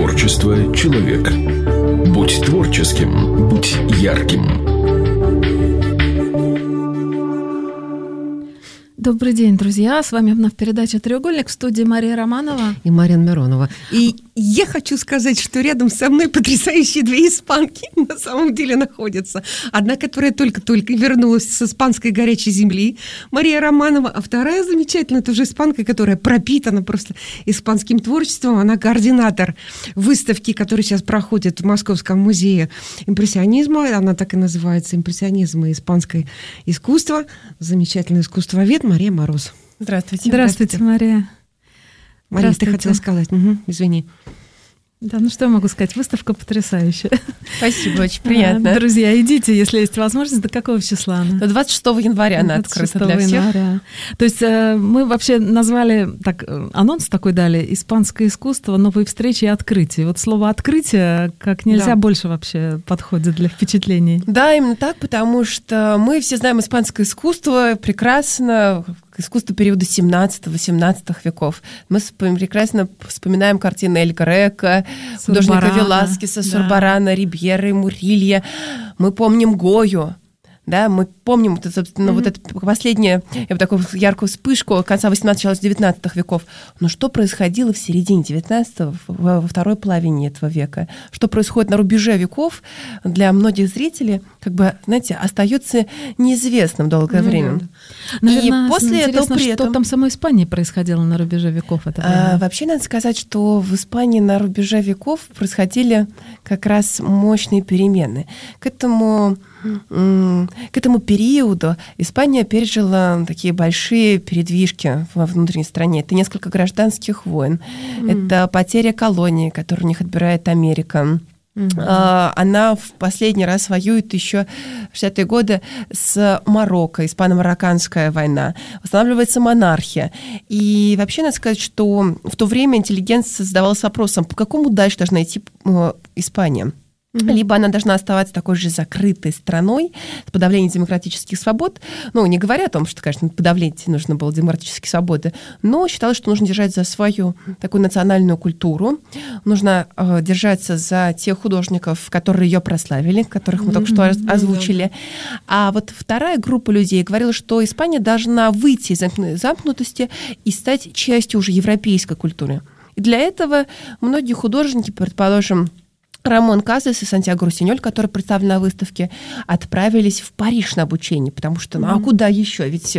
Творчество человек. Будь творческим, будь ярким. Добрый день, друзья. С вами вновь передача «Треугольник», в студии Мария Романова и Марина Миронова. И я хочу сказать, что рядом со мной потрясающие две испанки на самом деле находятся. Одна, которая только-только вернулась с испанской горячей земли, Мария Романова, а вторая замечательная, тоже испанка, которая пропитана просто испанским творчеством. Она координатор выставки, которая сейчас проходит в Московском музее импрессионизма. Она так и называется «Импрессионизм и испанское искусство». Замечательный искусствовед Мария Мороз. Здравствуйте. Здравствуйте, Мария. Мария, ты хотела сказать? Извини. Да, ну что я могу сказать? Выставка потрясающая. Спасибо, очень приятно. Друзья, идите, если есть возможность. До какого числа она? До 26 января она открыта для всех. То есть мы вообще назвали, так, анонс такой дали, «Испанское искусство. Новые встречи и открытия». Вот слово «открытие» как нельзя больше вообще подходит для впечатлений. Да, именно так, потому что мы все знаем испанское искусство прекрасно, искусство периода 17-18 веков. Мы прекрасно вспоминаем картины Эль Греко, художника Веласкеса, Сурбарана, Рибьеры, Мурилья. Мы помним Гою. Да, мы помним, собственно, вот эту последнюю, такую яркую вспышку конца 18-19 веков. Но что происходило в середине 19-го, во второй половине этого века? Что происходит на рубеже веков, для многих зрителей, как бы, знаете, остается неизвестным долгое время. Наверное, и после этого при этом... что там в самой Испании происходило на рубеже веков? Вообще, надо сказать, что в Испании на рубеже веков происходили как раз мощные перемены. К этому периоду Испания пережила такие большие передвижки во внутренней стране. Это несколько гражданских войн, это потеря колонии, которую у них отбирает Америка. Она в последний раз воюет еще в 60-е годы с Марокко, испано-марокканская война. Восстанавливается монархия. И вообще надо сказать, что в то время интеллигенция задавалась вопросом, по какому дальше должна идти Испания. Либо она должна оставаться такой же закрытой страной с подавлением демократических свобод. Ну, не говоря о том, что, конечно, подавлять нужно было демократические свободы, но считалось, что нужно держать за свою такую национальную культуру, нужно держаться за тех художников, которые ее прославили, которых мы только что озвучили. А вот вторая группа людей говорила, что Испания должна выйти из замкнутости и стать частью уже европейской культуры. И для этого многие художники, предположим, Рамон Казас и Сантьяго Русиньоль, которые представлены на выставке, отправились в Париж на обучение, потому что, а куда еще? Ведь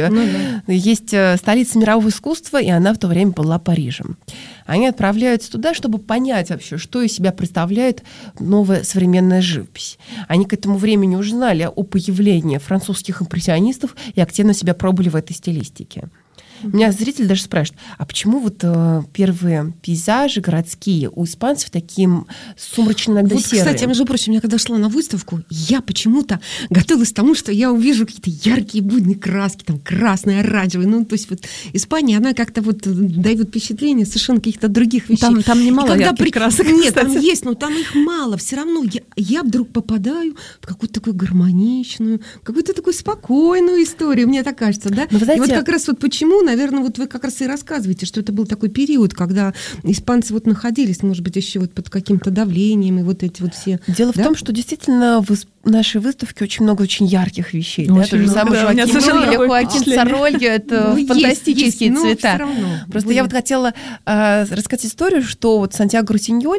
есть столица мирового искусства, и она в то время была Парижем. Они отправляются туда, чтобы понять вообще, что из себя представляет новая современная живопись. Они к этому времени уже знали о появлении французских импрессионистов и активно себя пробовали в этой стилистике. Меня зрители даже спрашивают, а почему вот первые пейзажи городские у испанцев такие сумрачные, иногда серые? Кстати, между прочим, я когда шла на выставку, я почему-то готовилась к тому, что я увижу какие-то яркие будни краски, там красные, оранжевые. Ну, то есть вот Испания, она как-то вот дает впечатление совершенно каких-то других вещей. Там немало ярких красок. Нет, там есть, но там их мало. Все равно я вдруг попадаю в какую-то такую гармоничную, какую-то такую спокойную историю, мне так кажется, да? Знаете, и вот как раз вот почему, наверное, вот вы как раз и рассказываете, что это был такой период, когда испанцы вот находились, может быть, еще вот под каким-то давлением, и вот эти вот все... Дело в том, что действительно в нашей выставке очень много очень ярких вещей. Да? То же самое Хоакин Сорольо, это фантастические цвета. Просто я вот хотела рассказать историю, что вот Сантьяго Русиньоль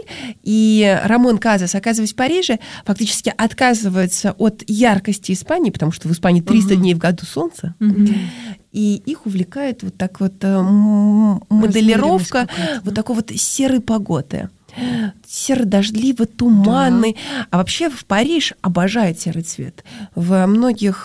и Рамон Казас, оказываясь в Париже, фактически отказываются от яркости Испании, потому что в Испании 300 дней в году солнца, и их увлекает вот так вот моделировка вот такой вот серой погоды. Серо-дождливый, туманный. Да. А вообще в Париж обожает серый цвет. В многих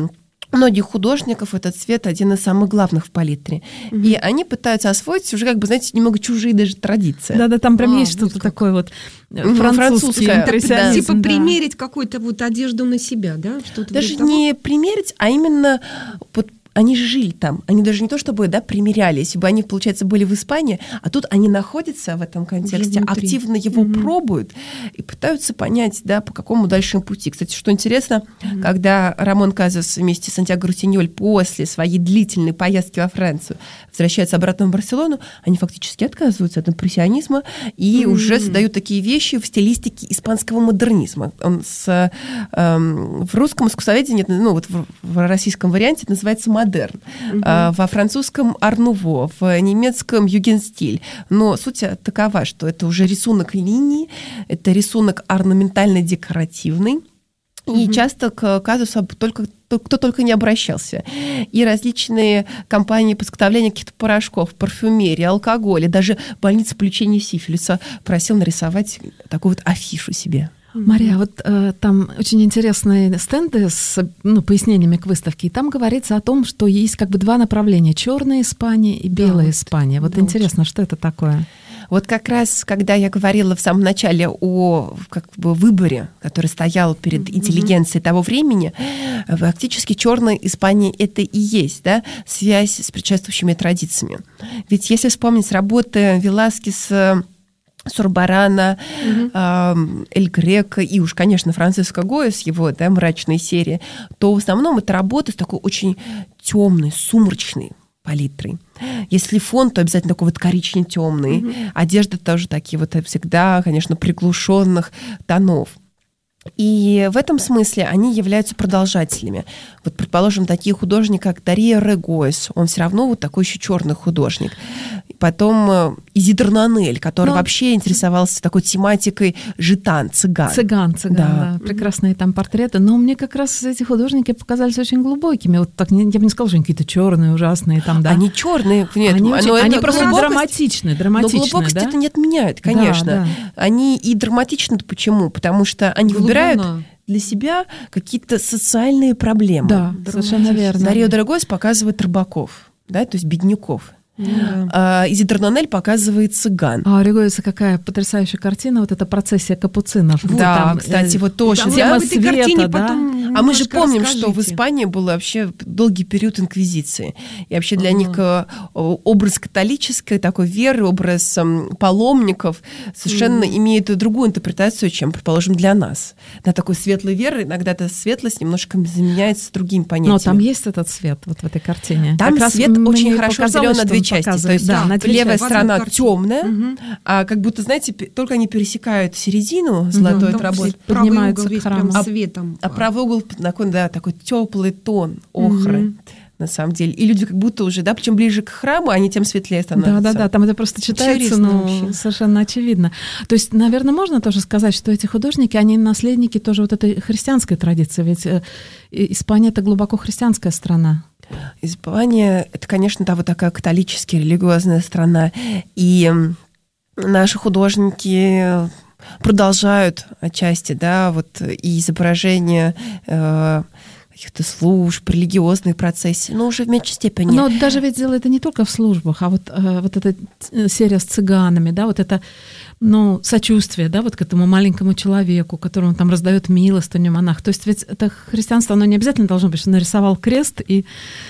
художников этот цвет один из самых главных в палитре. И они пытаются освоить уже, как бы, знаете, немного чужие даже традиции. Да-да, там прям есть что-то такое вот французский импрессионизм. Типа примерить какую-то вот одежду на себя, да? Даже не примерить, а именно... они же жили там, они даже не то чтобы, да, примеряли, если бы они, получается, были в Испании, а тут они находятся в этом контексте, активно его пробуют и пытаются понять, да, по какому дальшему пути. Кстати, что интересно, когда Рамон Казас вместе с Сантьяго Русиньоль после своей длительной поездки во Францию возвращаются обратно в Барселону, они фактически отказываются от импрессионизма и уже создают такие вещи в стилистике испанского модернизма. Он в русском искусствоведении, ну вот в российском варианте это называется модерн, во французском ар-нуво, в немецком югенстиль. Но суть такова, что это уже рисунок линий, это рисунок орнаментально-декоративный, и часто к казусу кто только не обращался. И различные компании по изготовлению каких-то порошков, парфюмерии, алкоголя, даже больница по лечению сифилиса просил нарисовать такую вот афишу себе. Мария, вот там очень интересные стенды с пояснениями к выставке, и там говорится о том, что есть как бы два направления: черная Испания и белая Испания. Вот интересно, что это такое? Вот как раз, когда я говорила в самом начале о как бы выборе, который стоял перед интеллигенцией того времени, фактически черная Испания — это и есть, да, связь с предшествующими традициями. Ведь если вспомнить работы Веласкеса, Сурбарана, Эль Греко и уж, конечно, Франциско Гойя с его, да, мрачной серии, то в основном это работа с такой очень темной, сумрачной палитрой. Если фон, то обязательно такой вот коричневый-темный. Одежда тоже такие вот всегда, конечно, приглушенных тонов. И в этом смысле они являются продолжателями. Вот, предположим, такие художники, как Дарио Регойс, он все равно вот такой еще черный художник. Потом Изидор Нанель, который вообще интересовался такой тематикой житан, цыган. Цыган, да. Прекрасные там портреты. Но мне как раз эти художники показались очень глубокими. Вот так, я бы не сказала, что они какие-то черные, ужасные там, да. Они черные, нет, они просто драматичны, но глубокость это не отменяет, конечно. Да. Они и драматичны. Почему? Потому что они выбирают для себя какие-то социальные проблемы. Да, совершенно верно. Дарио Регойс показывает рыбаков, да, то есть бедняков. Изидор Нанель показывает цыган. А у Регойса какая потрясающая картина, вот эта процессия капуцинов. Да, там, кстати, вот тоже. Тема света, да? А мы же помним, что в Испании был вообще долгий период инквизиции. И вообще для них образ католической такой веры, образ паломников совершенно имеет другую интерпретацию, чем, предположим, для нас. На такой светлой веры иногда эта светлость немножко заменяется другими понятиями. Но там есть этот свет вот в этой картине. Там свет очень хорошо разделен на две части. То есть левая сторона темная, а как будто, знаете, только они пересекают середину золотой работы, поднимаются к храму. Светом. А правый угол такой теплый тон охры. На самом деле. И люди как будто уже, да, причем ближе к храму, они тем светлее становятся. Да, там это просто читается, совершенно очевидно. То есть, наверное, можно тоже сказать, что эти художники, они наследники тоже вот этой христианской традиции, ведь Испания — это глубоко христианская страна. Испания — это, конечно, да, вот такая католическая, религиозная страна, и наши художники продолжают отчасти, да, вот и изображение каких-то служб, религиозные процессы, но уже в меньшей степени. Но даже ведь дело это не только в службах, а вот эта серия с цыганами, да, вот это, сочувствие, да, вот к этому маленькому человеку, которому там раздает милостыню монах. То есть ведь это христианство, оно не обязательно должно быть, что нарисовал крест и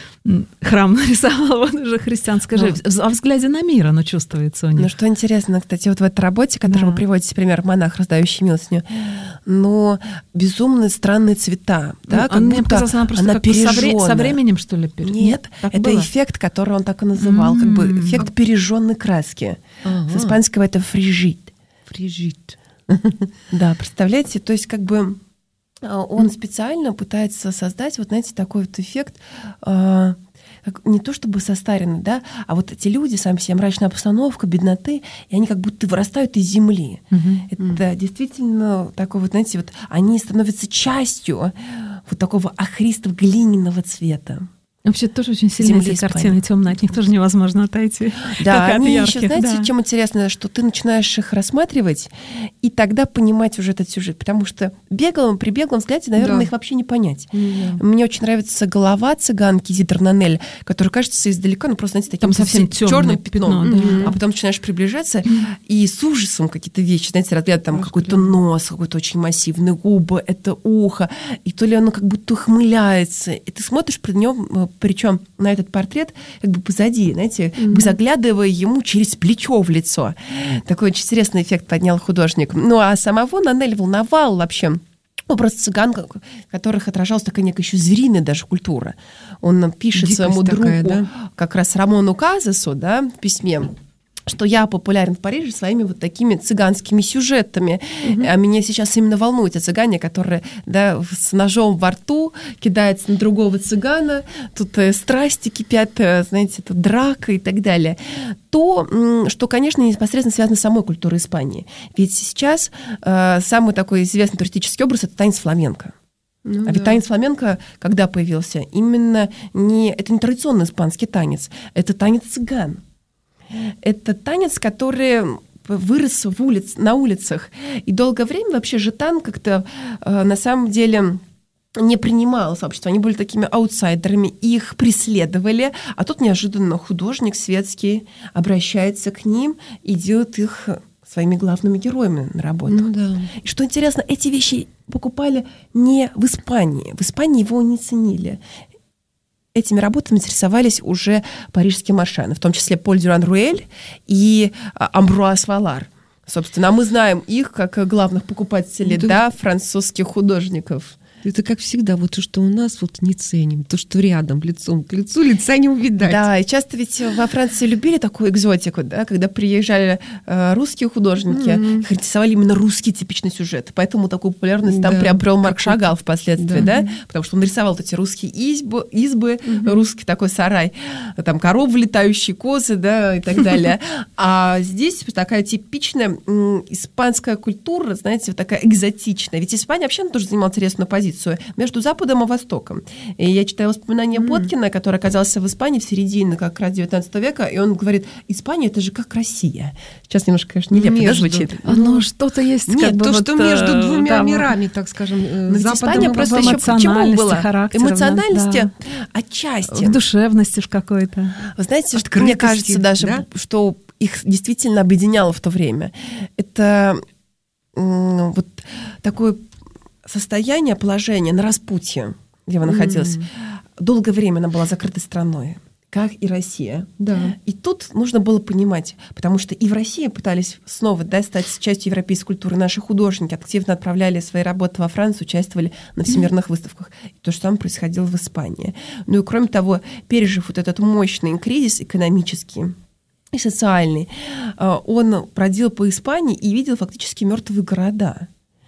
храм нарисовал, вот уже христианская живопись. Во взгляде на мир оно чувствуется у них. Ну, что интересно, кстати, вот в этой работе, которую вы приводите, пример, монах, раздающий милостыню, но безумно странные цвета, да, как мне будто показалось, она просто пережжённая. Со временем, что ли, Нет, это было? Эффект, который он так и называл, как бы эффект пережженной краски. С испанского это фрижит. Фрижит. Да, представляете, то есть как бы он специально пытается создать, вот знаете, такой вот эффект, не то чтобы состаренный, да, а вот эти люди, сами себе мрачная обстановка, бедноты, и они как будто вырастают из земли. Это действительно такой вот, знаете, вот они становятся частью вот такого охристого глиняного цвета. Вообще тоже очень сильные эти картины темные, от них тоже невозможно отойти. Да, они еще, знаете, чем интересно, что ты начинаешь их рассматривать, и тогда понимать уже этот сюжет, потому что при беглом взгляде, наверное, их вообще не понять. Мне очень нравится голова цыганки Изидор Нанель, которая кажется издалека, просто, знаете, таким совсем черным пятном. А потом начинаешь приближаться, и с ужасом какие-то вещи, знаете, разгляд там какой-то нос, какой-то очень массивный, губы, это ухо, и то ли оно как будто ухмыляется, и ты смотришь при нем причем на этот портрет как бы позади, знаете, заглядывая ему через плечо в лицо. Такой очень интересный эффект поднял художник. Ну, а самого Нанель волновал вообще образ цыган, которых отражалась такая некая еще звериная даже культура. Он пишет Дикость своему другу, такая, да? как раз Рамону Казасу, да, в письме, что я популярен в Париже своими вот такими цыганскими сюжетами. А меня сейчас именно волнуют те цыгане, которые, да, с ножом во рту кидаются на другого цыгана, тут страсти кипят, знаете, тут драка и так далее. То, что, конечно, непосредственно связано с самой культурой Испании. Ведь сейчас самый такой известный туристический образ – это танец фламенко. Ведь танец фламенко, когда появился, именно это не традиционный испанский танец, это танец цыган. Это танец, который вырос на улицах. И долгое время вообще жетан как-то на самом деле не принимало сообщество. Они были такими аутсайдерами, их преследовали. А тут неожиданно художник светский обращается к ним и делает их своими главными героями на работах. И что интересно, эти вещи покупали не в Испании. В Испании его не ценили. Этими работами интересовались уже парижские маршаны, в том числе Поль Дюран-Руэль и Амбруаз Валар. Собственно, мы знаем их как главных покупателей, французских художников. Это как всегда, вот то, что у нас вот не ценим, то, что рядом, лицом к лицу, лица не увидать. Да, и часто ведь во Франции любили такую экзотику, да, когда приезжали русские художники, их интересовали именно русские типичные сюжеты, поэтому такую популярность там приобрел Марк Шагал впоследствии, да, потому что он рисовал вот эти русские избы, русский такой сарай, там коровы летающие, козы, да, и так далее. А здесь такая типичная испанская культура, знаете, вот такая экзотичная. Ведь Испания вообще тоже занимала интересную позицию между Западом и Востоком. И я читаю воспоминания Боткина, который оказался в Испании в середине как раз 19 века, и он говорит, Испания — это же как Россия. Сейчас немножко, конечно, нелепо звучит. Но что-то есть. Нет, то, что между двумя мирами, так скажем, Западом Испания и просто еще почему была? Эмоциональности отчасти. В душевности в какой-то. Вы знаете, мне кажется даже, что их действительно объединяло в то время. Это вот такое состояние, положение на распутье, где она находилась, долгое время она была закрытой страной, как и Россия. Да. И тут нужно было понимать, потому что и в России пытались снова стать частью европейской культуры. Наши художники активно отправляли свои работы во Францию, участвовали на всемирных выставках. И то же самое происходило в Испании. Ну и кроме того, пережив вот этот мощный кризис экономический и социальный, он бродил по Испании и видел фактически мертвые города.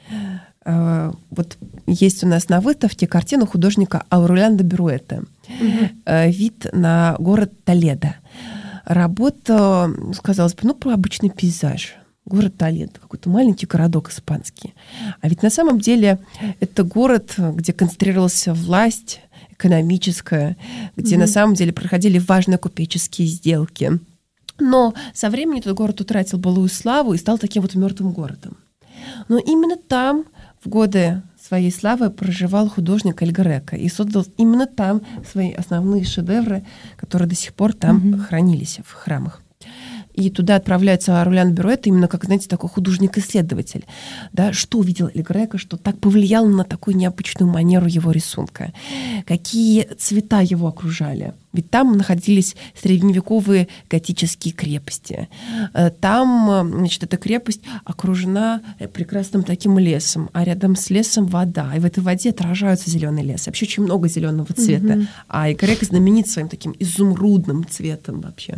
Вот есть у нас на выставке картина художника Аурелиана де Беруэта «Вид на город Толедо». Работа, казалось бы, про обычный пейзаж. Город Толедо, какой-то маленький городок испанский. А ведь на самом деле это город, где концентрировалась власть экономическая, где на самом деле проходили важные купеческие сделки. Но со временем этот город утратил былую славу и стал таким вот мертвым городом. Но именно там в годы своей славы проживал художник Эль Греко и создал именно там свои основные шедевры, которые до сих пор там хранились в храмах. И туда отправляется Аурелиан де Беруэта именно как, знаете, такой художник-исследователь. Да, что увидел Эль Греко, что так повлияло на такую необычную манеру его рисунка. Какие цвета его окружали. Ведь там находились средневековые готические крепости. Там, значит, эта крепость окружена прекрасным таким лесом, а рядом с лесом вода. И в этой воде отражаются зеленый лес. Вообще очень много зеленого цвета. А Эль Греко знаменит своим таким изумрудным цветом вообще.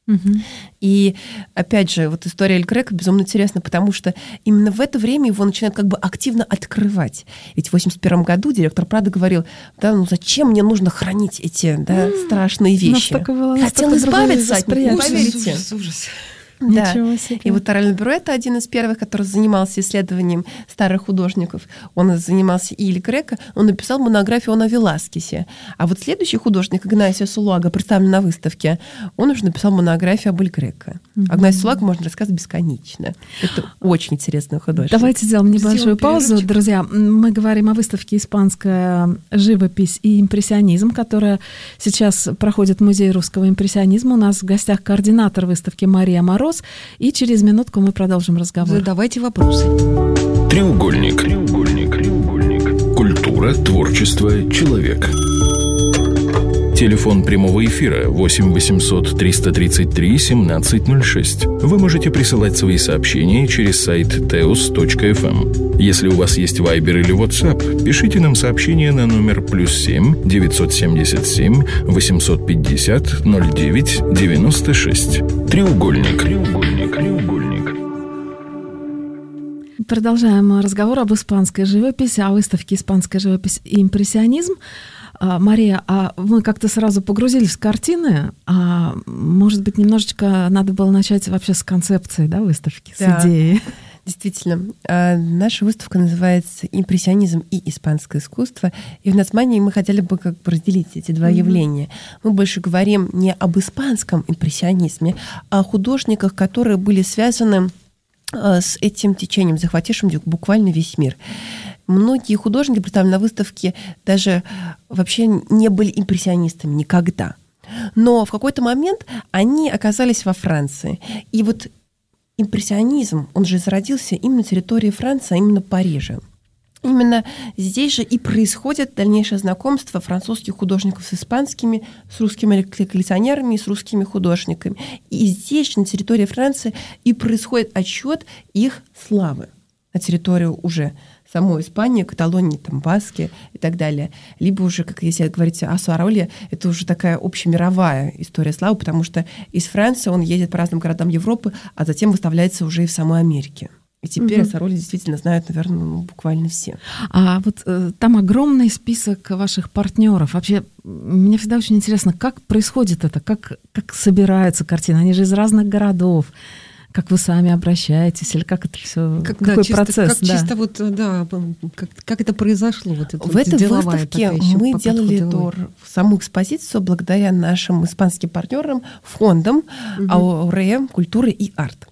И, опять же, вот история Эль Греко безумно интересна, потому что именно в это время его начинают как бы активно открывать. Ведь в 1981 году директор Прадо говорил, да, ну зачем мне нужно хранить эти страшные вещи? Хотел избавиться от них, поверите. Ужас. Да. И вот Аурелиан де Беруэта, один из первых, который занимался исследованием старых художников, он занимался и Эль Греко, он написал монографию о Веласкесе. А вот следующий художник, Игнасио Сулуага, представлен на выставке, он уже написал монографию об Эль Греко. Игнасио Сулуага можно рассказывать бесконечно. Это очень интересный художник. Давайте сделаем небольшую паузу. Друзья, мы говорим о выставке «Испанская живопись и импрессионизм», которая сейчас проходит в Музее русского импрессионизма. У нас в гостях координатор выставки Мария Мороз. И через минутку мы продолжим разговор. Задавайте вопросы. Треугольник. Культура, творчество, человек. Телефон прямого эфира 8 800 333 1706. Вы можете присылать свои сообщения через сайт teos.fm. Если у вас есть Viber или WhatsApp, пишите нам сообщение на номер +7 977 850 09 96. Треугольник. Продолжаем разговор об испанской живописи, о выставке «Испанская живопись и импрессионизм». Мария, а вы как-то сразу погрузились в картины, а может быть, немножечко надо было начать вообще с концепции, да, выставки, с идеи? Действительно, наша выставка называется «Импрессионизм и испанское искусство», и в названии мы хотели бы как бы разделить эти два явления. Мы больше говорим не об испанском импрессионизме, а о художниках, которые были связаны с этим течением, захватившим буквально весь мир. Многие художники, представленные на выставке, даже вообще не были импрессионистами никогда. Но в какой-то момент они оказались во Франции. И вот импрессионизм, он же зародился именно на территории Франции, а именно Парижа. Именно здесь же и происходит дальнейшее знакомство французских художников с испанскими, с русскими коллекционерами и с русскими художниками. И здесь же, на территории Франции, и происходит отсчет их славы на территорию уже самой Испании, Каталонии, там, Баски и так далее. Либо уже, как если говорить о Сароле, это уже такая общемировая история славы, потому что из Франции он едет по разным городам Европы, а затем выставляется уже и в самой Америке. И теперь о Сароле действительно знают, наверное, буквально все. А вот там огромный список ваших партнеров. Вообще, мне всегда очень интересно, как происходит это, как собираются картины. Они же из разных городов. Как вы сами обращаетесь, или как это все, какой процесс? Чисто вот, да, как это произошло? Вот это в этой выставке мы делали саму экспозицию благодаря нашим испанским партнерам, фондам Аурея, культуры и арт.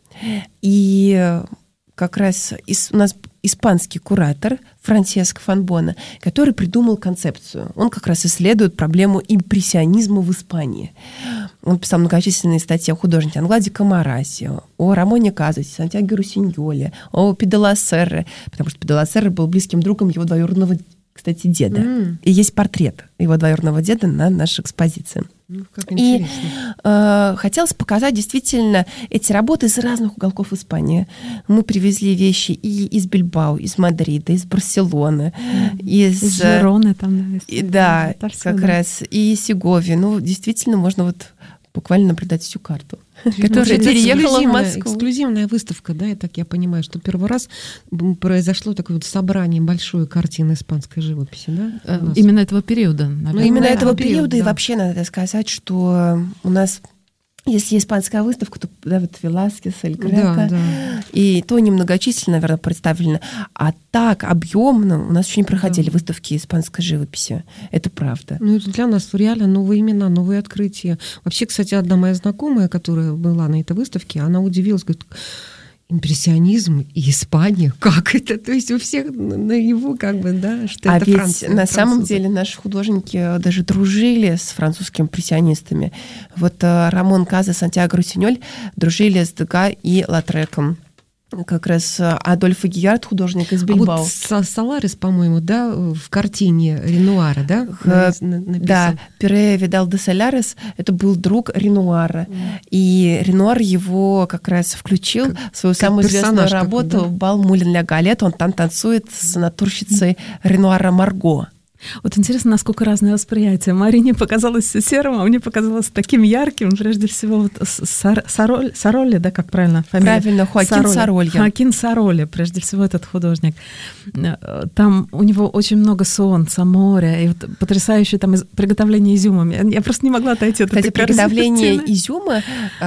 И как раз у нас испанский куратор Франсеско Фанбона, который придумал концепцию. Он как раз исследует проблему импрессионизма в Испании. Он писал многочисленные статьи о художнике Англаде Камарасе, о Рамоне Казасе, Сантьяго Русиньоле, о Педалассерре, потому что Педалассерре был близким другом его двоюродного, кстати, деда. И есть портрет его двоюродного деда на нашей экспозиции. Как интересно. И хотелось показать действительно эти работы из разных уголков Испании. Мы привезли вещи и из Бильбао, из Мадрида, из Барселоны, из Жероны там. Да, как раз, и из Сеговии. Ну, действительно, можно вот буквально наблюдать всю карту, которая переехала в Москву. Эксклюзивная выставка, да, и так я понимаю, что первый раз произошло такое вот собрание большой картины испанской живописи, да? Именно этого периода, наверное. Именно этого периода, и вообще надо сказать, что у нас, если испанская выставка, то да, вот Веласкес, Эль Греко, и то немногочисленно, наверное, представлено. А так объемно у нас еще не проходили выставки испанской живописи. Это правда. Ну, это для нас реально новые имена, новые открытия. Вообще, кстати, одна моя знакомая, которая была на этой выставке, она удивилась, говорит, импрессионизм и Испания, как это? То есть у всех наяву как бы, да, что это ведь Франция. На самом деле наши художники даже дружили с французскими импрессионистами. Вот Рамон Каза, Сантьяго Русиньоль дружили с Дега и Латреком. Как раз Адольфо Гиярд, художник из Бильбао. А вот Соларес, по-моему, да, в картине Ренуара, да? Да, Пире Видал де Солярес, это был друг Ренуара. И Ренуар его как раз включил в свою самую известную работу «Бал Мулен ля Галет». Он там танцует с натурщицей Ренуара Марго. Вот интересно, насколько разное восприятие. Марине показалось все серым, а мне показалось таким ярким. Прежде всего, вот Сароле, да, как правильно фамилия? Правильно, Хоакин Саролья. Хоакин Саролья, прежде всего, этот художник. Там у него очень много солнца, моря, и вот потрясающее там приготовление изюма. Я просто не могла отойти от этой картины. Кстати, приготовление изюма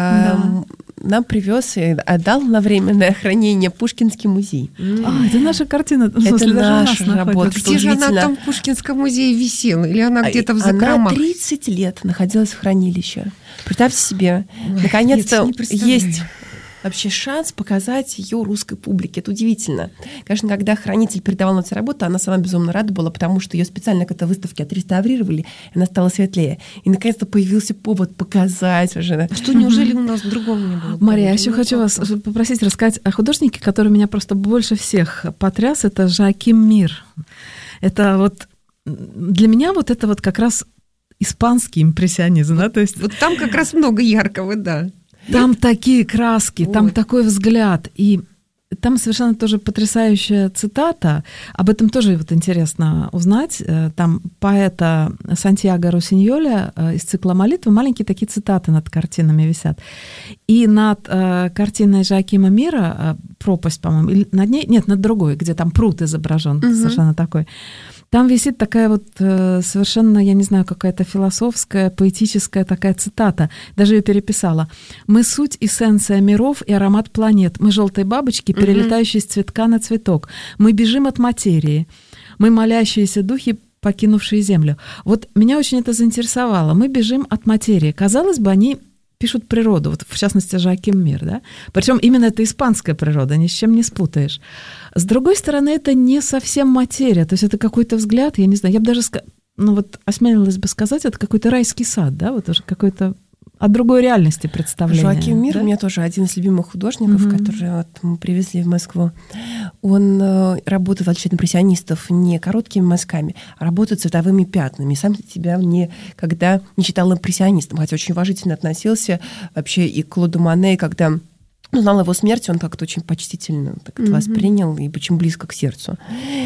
нам привез и отдал на временное хранение Пушкинский музей. Это наша картина. Это наша работа. Где же она там в Пушкинском музее висела? Или она где-то в закромах? Она 30 лет находилась в хранилище. Представьте себе, наконец-то есть вообще шанс показать ее русской публике. Это удивительно. Конечно, когда хранитель передавал на эту работу, она сама безумно рада была, потому что ее специально к этой выставке отреставрировали, и она стала светлее. И наконец-то появился повод показать уже. Что, неужели у нас другого не было? Мария, я еще хочу вас попросить рассказать о художнике, который меня просто больше всех потряс. Это Жоаким Мир. Это вот для меня вот это вот как раз испанский импрессионизм, да, то есть... Вот там как раз много яркого, да. Там такие краски, там такой взгляд, и там совершенно тоже потрясающая цитата, об этом тоже вот интересно узнать, там поэта Сантьяго Росиньоля из цикла молитвы маленькие такие цитаты над картинами висят. И над картиной Жоакима Мира «Пропасть», по-моему, или над ней, нет, над другой, где там пруд изображен, совершенно такой. Там висит такая вот совершенно, я не знаю, какая-то философская, поэтическая такая цитата. Даже ее переписала. «Мы суть, эссенция миров и аромат планет. Мы желтые бабочки, перелетающие с цветка на цветок. Мы бежим от материи. Мы молящиеся духи, покинувшие Землю». Вот меня очень это заинтересовало. Мы бежим от материи. Казалось бы, они пишут природу, вот в частности Жоаким Мир, да? Причем именно это испанская природа, ни с чем не спутаешь. С другой стороны, это не совсем материя, то есть это какой-то взгляд, я не знаю, я бы даже, осмелилась бы сказать, это какой-то райский сад, да, вот уже какой-то от другой реальности представление. Жоаким Мир, да? у меня тоже один из любимых художников, который мы привезли в Москву. Он работает, в отличие от импрессионистов, не короткими мазками, а работает цветовыми пятнами. И сам себя никогда не считал импрессионистом, хотя очень уважительно относился вообще и к Клоду Моне, когда узнал его смерть, он как-то очень почтительно так это воспринял и очень близко к сердцу.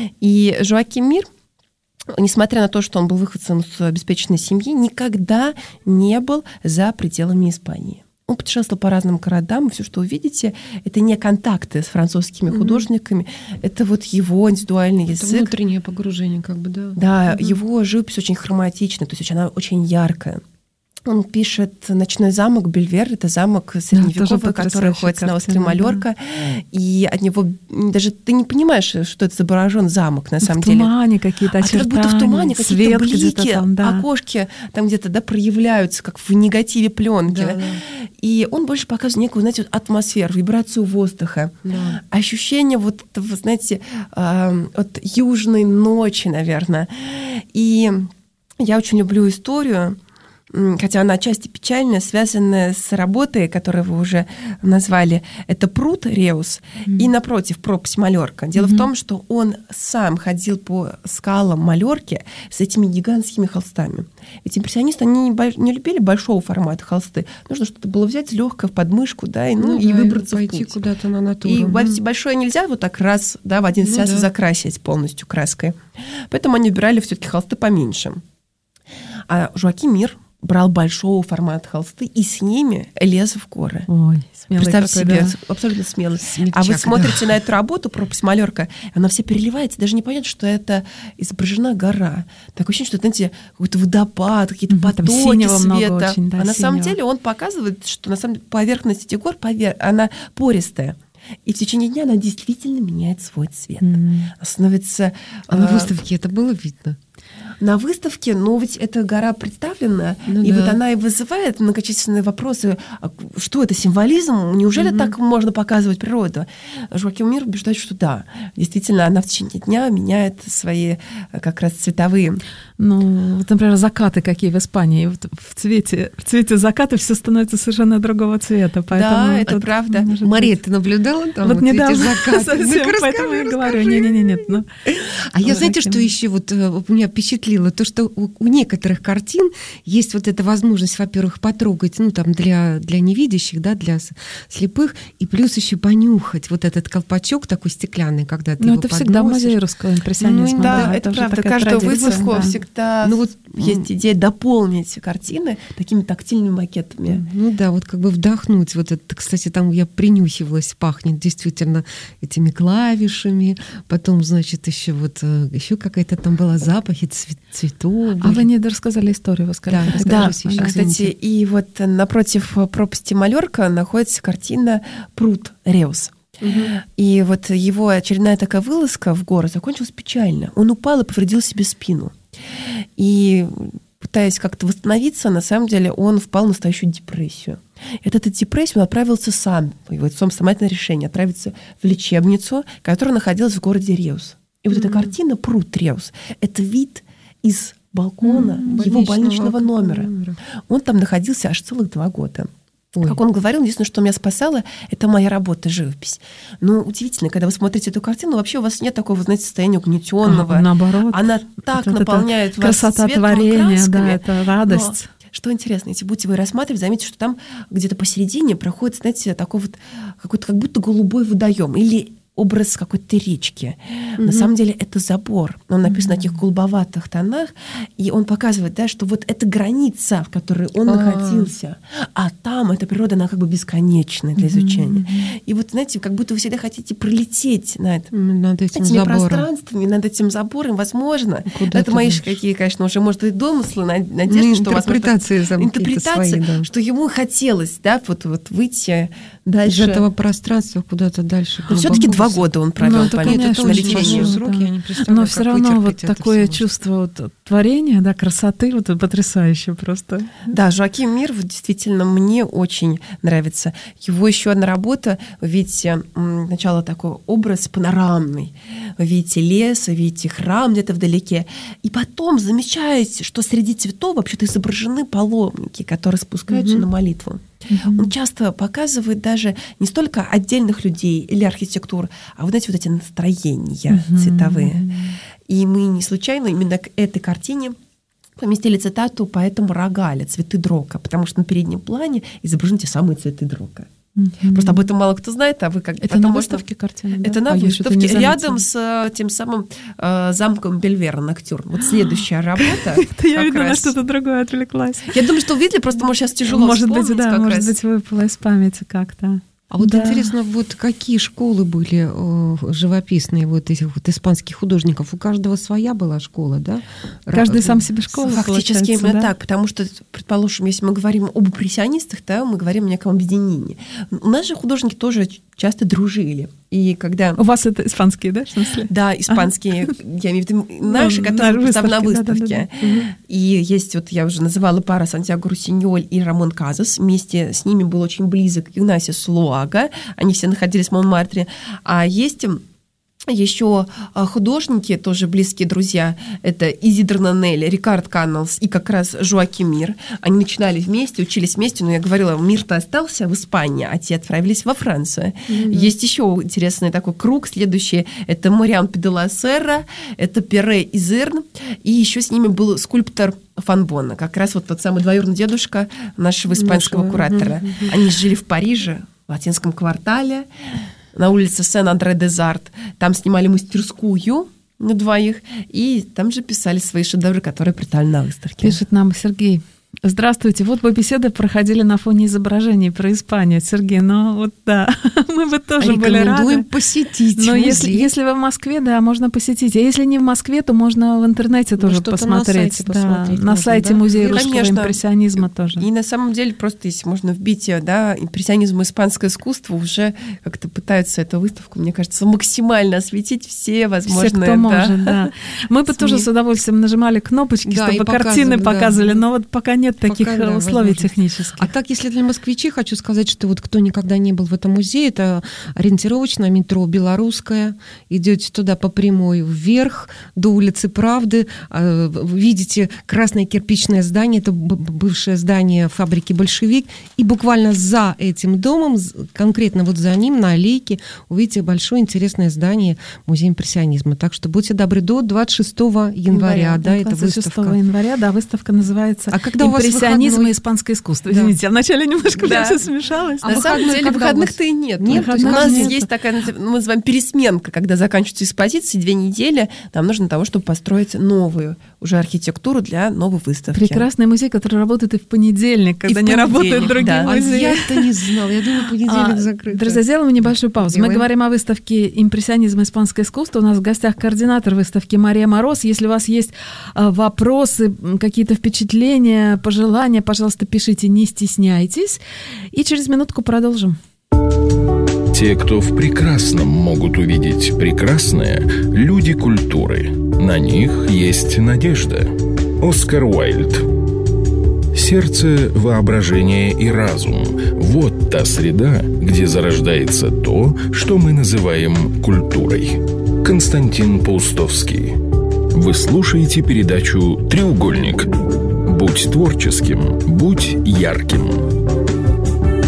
И Жоаким Мир, несмотря на то, что он был выходцем с обеспеченной семьи, никогда не был за пределами Испании. Он путешествовал по разным городам, и все, что вы видите, это не контакты с французскими художниками, это вот его индивидуальный язык. Это внутреннее погружение, как бы, да. Да, его живопись очень хроматичная, то есть она очень яркая. Он пишет «Ночной замок Бельвер». Это замок средневековый, который находится на острове Маллорка. Да. И от него даже ты не понимаешь, что это изображен замок, на самом деле. В тумане какие-то очертания. Как будто в тумане какие-то блики, там, да. окошки там где-то проявляются, как в негативе пленки. Да, да. И он больше показывает некую, знаете, атмосферу, вибрацию воздуха. Да. Ощущение вот этого, знаете, от южной ночи, наверное. И я очень люблю историю, хотя она отчасти печальная, связанная с работой, которую вы уже назвали. Это пруд Реус и, напротив, пропасть Маллорка. Дело в том, что он сам ходил по скалам Маллорки с этими гигантскими холстами. Ведь импрессионисты, они не любили большого формата холсты. Нужно что-то было взять легкое в подмышку, да, и выбраться в путь. Куда-то на натуру. И большое нельзя вот так раз, да, в один сеанс закрасить полностью краской. Поэтому они выбирали все-таки холсты поменьше. А Жоаким Мир брал большого формата холсты и с ними лез в горы. Ой, смелый. Представьте себе, абсолютно смелый. Смельчак, а вы смотрите на эту работу «Пропасть Маллорка», она вся переливается, даже не понятно, что это изображена гора. Такое ощущение, что, знаете, какой-то водопад, какие-то потоки света. Очень, да, на самом деле он показывает, что на самом деле поверхность этих гор, она пористая. И в течение дня она действительно меняет свой цвет. Она становится... А на выставке это было видно? На выставке, ведь эта гора представлена, вот она и вызывает многочисленные вопросы, что это символизм, неужели так можно показывать природу? Жоаким Мир убеждает, что да, действительно, она в течение дня меняет свои как раз цветовые. Вот, например, закаты какие в Испании. Вот в цвете заката все становится совершенно другого цвета. Да, это правда. Мария, ты наблюдала там вот недавно закаты? Совсем, поэтому я говорю, нет. А я, знаете, что еще вот меня впечатлило? То, что у некоторых картин есть вот эта возможность, во-первых, потрогать, там для невидящих, да, для слепых, и плюс еще понюхать вот этот колпачок такой стеклянный, когда ты его это подносишь. всегда музей русского импрессионизма. Да, это правда. Каждую выставку всегда есть идея дополнить картины такими тактильными макетами. Вот как бы вдохнуть. Вот это, кстати, там я принюхивалась, пахнет действительно этими клавишами. Потом, значит, еще какая-то там была запахи цветов. А вы не рассказали историю, вы сказали. Да, кстати, и вот напротив пропасти Маллорка находится картина «Пруд Реус». И вот его очередная такая вылазка в горы закончилась печально. Он упал и повредил себе спину. И пытаясь как-то восстановиться, на самом деле он впал в настоящую депрессию. И от этой депрессии он отправился сам, его самостоятельное решение, отправиться в лечебницу, которая находилась в городе Реус. И вот эта картина «Пруд Реус» — это вид из балкона его больничного номера. Он там находился аж целых 2 года. Как он говорил, единственное, что меня спасало, это моя работа, живопись. Но удивительно, когда вы смотрите эту картину, вообще у вас нет такого, знаете, состояния угнетенного. Наоборот. Она так наполняет вас красота светом, творения, красками. да, это радость. Но, что интересно, если будете вы рассматривать, заметите, что там где-то посередине проходит, знаете, такой вот какой-то как будто голубой водоем или образ какой-то речки. На самом деле это забор. Он написан на таких голубоватых тонах, и он показывает, да, что вот это граница, в которой он находился, а там эта природа, она как бы бесконечная для изучения. И вот, знаете, как будто вы всегда хотите пролететь над этими пространствами, над этим забором, возможно. Это мои какие, конечно, уже, может быть, домыслы, надежды, что у вас интерпретации, что ему хотелось, да, вот выйти дальше. Из этого пространства куда-то дальше. Но все-таки 2 года он провел, это, конечно, на лечении. Срок, я не представляю, но все равно вот такое чувство вот творения, да, красоты, вот потрясающе просто. Да, Жоаким Мир вот, действительно мне очень нравится. Его еще одна работа, вы видите, сначала такой образ панорамный. Вы видите лес, вы видите храм где-то вдалеке. И потом замечаете, что среди цветов вообще-то изображены паломники, которые спускаются на молитву. Он часто показывает даже не столько отдельных людей или архитектуру, а вот эти настроения цветовые. И мы не случайно именно к этой картине поместили цитату поэтому Рогаля «Цветы Дрока», потому что на переднем плане изображены те самые цветы Дрока. Просто об этом мало кто знает, а вы как... Это на выставке картины? Это на выставке, рядом с тем самым замком Бельвера, Ноктюрн. Вот следующая работа. Я, видно, на что-то другое отвлеклась. Я думаю, что увидели, просто, может, сейчас тяжело вспомнить. Может быть, выпало из памяти как-то. А вот интересно, вот какие школы были живописные вот этих вот испанских художников? У каждого своя была школа, да? Каждый сам себе школа. Фактически именно так, потому что, предположим, если мы говорим об импрессионистах, да, мы говорим о неком объединении. У нас же художники тоже часто дружили. И когда... У вас это испанские, да, в смысле? Да, испанские, я имею в виду наши, которые представлены на выставке. И есть, вот я уже называла пара Сантьяго Руссиньоль и Рамон Казас. Вместе с ними был очень близок Игнасио Луага. Они все находились в Монмартре. А есть еще художники, тоже близкие друзья, это Изидор Нанель, Рикард Каннелс и как раз Жоаким Мир. Они начинали вместе, учились вместе, но я говорила, Мир-то остался в Испании, а те отправились во Францию. Есть еще интересный такой круг, следующий, это Мариан Пиделла Серра, это Пере Изерн, и еще с ними был скульптор Фанбона, как раз вот тот самый двоюродный дедушка нашего испанского куратора. Они жили в Париже, в латинском квартале, на улице Сен-Андре-де-Зарт. Там снимали мастерскую на 2, и там же писали свои шедевры, которые представлены на выставке. Пишет нам Сергей. Здравствуйте. Вот бы беседы проходили на фоне изображений про Испанию. Сергей, ну вот да, мы бы тоже были рады. Рекомендуем посетить Но музей. если вы в Москве, да, можно посетить. А если не в Москве, то можно в интернете тоже посмотреть. На сайте Музея русского импрессионизма тоже. И на самом деле просто если можно вбить, да, импрессионизм и испанское искусство, уже как-то пытаются эту выставку, мне кажется, максимально осветить все возможные. Все, кто может, да. Мы бы тоже с удовольствием нажимали кнопочки, чтобы картины показывали, но вот пока нет таких условий технических. А так, если для москвичей, хочу сказать, что вот кто никогда не был в этом музее, это ориентировочно метро Белорусская. Идете туда по прямой вверх до улицы Правды. Видите красное кирпичное здание, это бывшее здание фабрики «Большевик». И буквально за этим домом, конкретно вот за ним, на аллейке, увидите большое интересное здание Музея импрессионизма. Так что будьте добры, до 26 января. Да, это 26 января, да, выставка называется «А когда у вас «Импрессионизм и испанское искусство». Да. Извините, я вначале немножко все смешалось. На самом деле выходных-то и нет. У нас есть такая, мы называем пересменка, когда заканчиваются экспозиции, 2 недели, нам нужно для того, чтобы построить новую уже архитектуру для новой выставки. Прекрасный музей, который работает и в понедельник, когда не работают другие музеи. А я-то не знала, я думала, понедельник закрыт. Друзья, сделаем небольшую паузу. Мы говорим о выставке «Импрессионизм и испанское искусство». У нас в гостях координатор выставки Мария Мороз. Если у вас есть вопросы, какие-то впечатления, пожелания, пожалуйста, пишите, не стесняйтесь. И через минутку продолжим. Те, кто в прекрасном могут увидеть прекрасное, люди культуры. На них есть надежда. Оскар Уайльд. Сердце, воображение и разум – вот та среда, где зарождается то, что мы называем культурой. Константин Паустовский. Вы слушаете передачу «Треугольник». Будь творческим, будь ярким.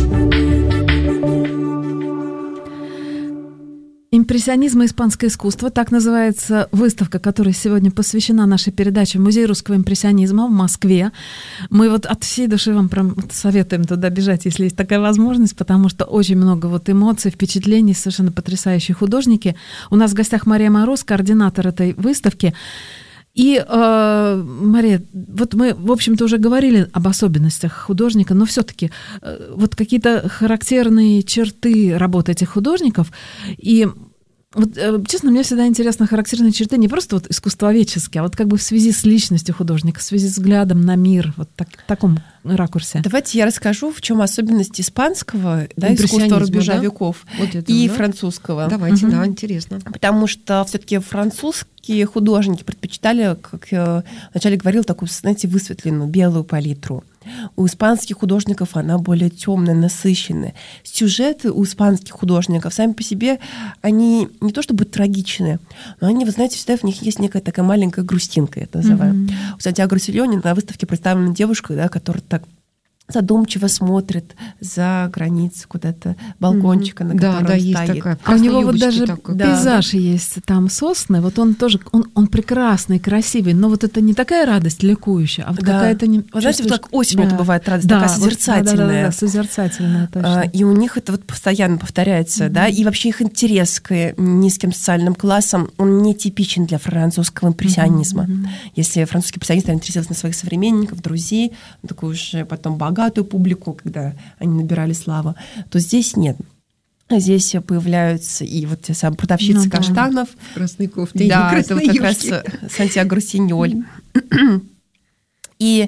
«Импрессионизм и испанское искусство». Так называется выставка, которая сегодня посвящена нашей передаче в Музей русского импрессионизма в Москве. Мы вот от всей души вам прям советуем туда бежать, если есть такая возможность, потому что очень много вот эмоций, впечатлений, совершенно потрясающие художники. У нас в гостях Мария Мороз, координатор этой выставки. И, Мария, вот мы, в общем-то, уже говорили об особенностях художника, но все-таки вот какие-то характерные черты работы этих художников. И вот, честно, мне всегда интересны характерные черты не просто вот искусствоведческие, а вот как бы в связи с личностью художника, в связи с взглядом на мир, вот в таком ракурсе. Давайте я расскажу, в чем особенность испанского, да, искусства рубежа веков, вот это, и французского. Давайте, да, интересно. Потому что все-таки французские художники предпочитали, как я вначале говорила, такую, знаете, высветленную белую палитру. У испанских художников она более темная, насыщенная. Сюжеты у испанских художников сами по себе, они не то чтобы трагичные, но они, вы знаете, всегда в них есть некая такая маленькая грустинка, я это называю. У Сантьяго Руссельони на выставке представлена девушка, да, которая так задумчиво смотрит за границу куда-то балкончика, на котором да, он есть стоит. такая. А у него вот даже такой. пейзаж есть, там сосны, вот он тоже, он прекрасный, красивый, но вот это не такая радость ликующая, а вот какая-то... Вы знаете, вот как осенью это бывает радость, такая созерцательная. Да, созерцательная, точно. И у них это вот постоянно повторяется, да, и вообще их интерес к низким социальным классам, он не типичен для французского импрессионизма. Если французский импрессионист интересовался на своих современников, друзей, такую уже потом богатую публику, когда они набирали славу, то здесь нет. Здесь появляются и вот те самые продавщицы каштанов. В красной кофте. Да, это вот как раз Сантьяго Руссиньоль. И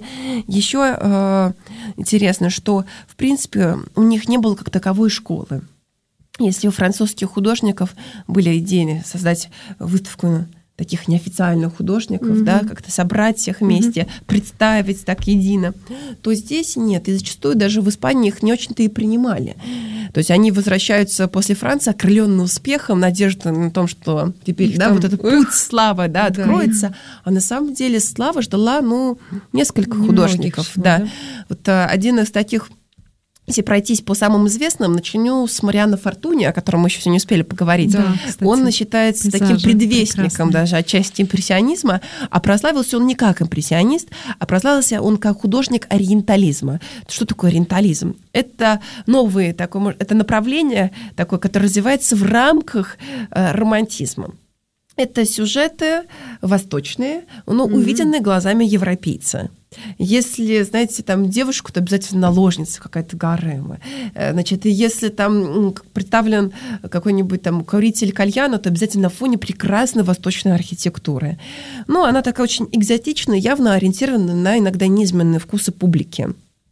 еще интересно, что, в принципе, у них не было как таковой школы. Если у французских художников были идеи создать выставку таких неофициальных художников, да, как-то собрать всех вместе, представить так едино, то здесь нет. И зачастую даже в Испании их не очень-то и принимали. То есть они возвращаются после Франции, окрыленные успехом, надеждой на том, что теперь, да, вот этот путь славы, да, откроется. А на самом деле слава ждала, несколько художников. Да. Вот один из таких... Если пройтись по самым известным, начну с Мариано Фортуни, о котором мы еще не успели поговорить. Да, кстати, он считается таким предвестником прекрасный. Даже отчасти импрессионизма, а прославился он не как импрессионист, а прославился он как художник ориентализма. Что такое ориентализм? Это новое такое, это направление, такое, которое развивается в рамках романтизма. Это сюжеты восточные, но увиденные глазами европейца. Если, знаете, там девушку, то обязательно наложница какая-то гарема. Значит, если там представлен какой-нибудь там куритель кальяна, то обязательно на фоне прекрасной восточной архитектуры. Она такая очень экзотичная, явно ориентирована на иногда низменные вкусы публики.